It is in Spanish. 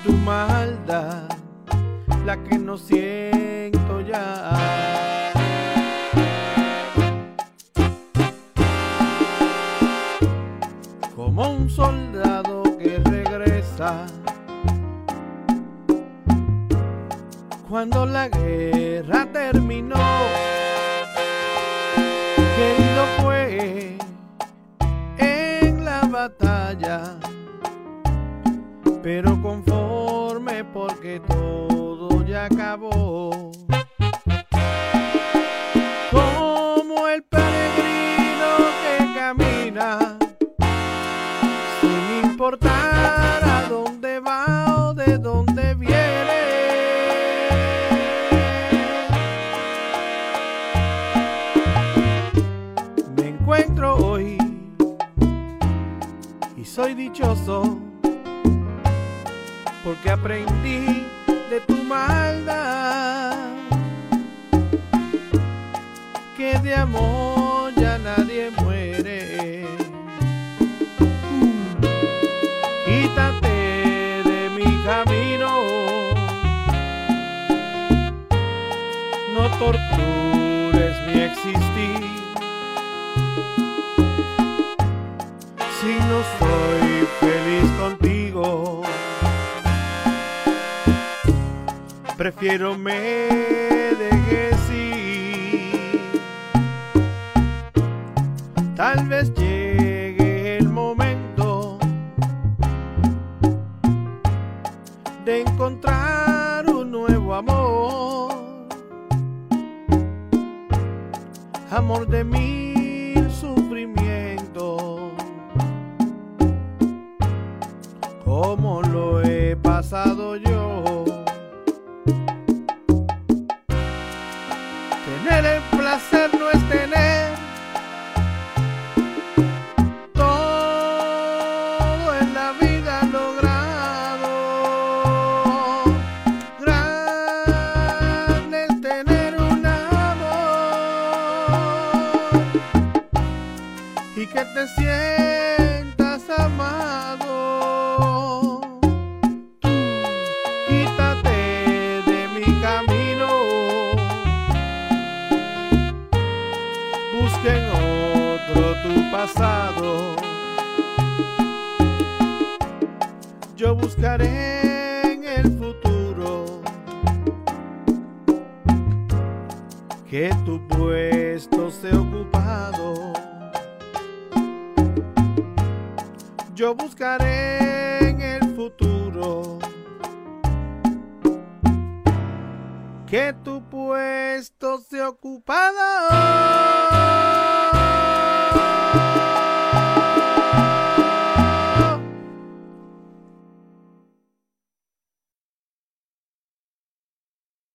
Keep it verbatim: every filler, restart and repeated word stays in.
tu maldad, la que no siento ya. Como un soldado que regresa cuando la guerra terminó, querido fue en la batalla, pero conforme porque todo ya acabó. Como el peregrino que camina sin importar a dónde va o de dónde viene. Me encuentro hoy y soy dichoso porque aprendí de tu maldad, que de amor ya nadie muere. Quítate de mi camino, no tortures mi existir. Si no soy feliz contigo, prefiero me dejes ir. Tal vez llegue el momento de encontrar un nuevo amor, amor de mil sufrimientos, como lo he pasado yo. Tener el placer no es tener todo en la vida logrado. Grande es tener un amor y que te sientas amado. Tú quítate de mi camino, busca en otro tu pasado, yo buscaré en el futuro que tu puesto esté ocupado. Yo buscaré en el futuro que tu puesto esté ocupado.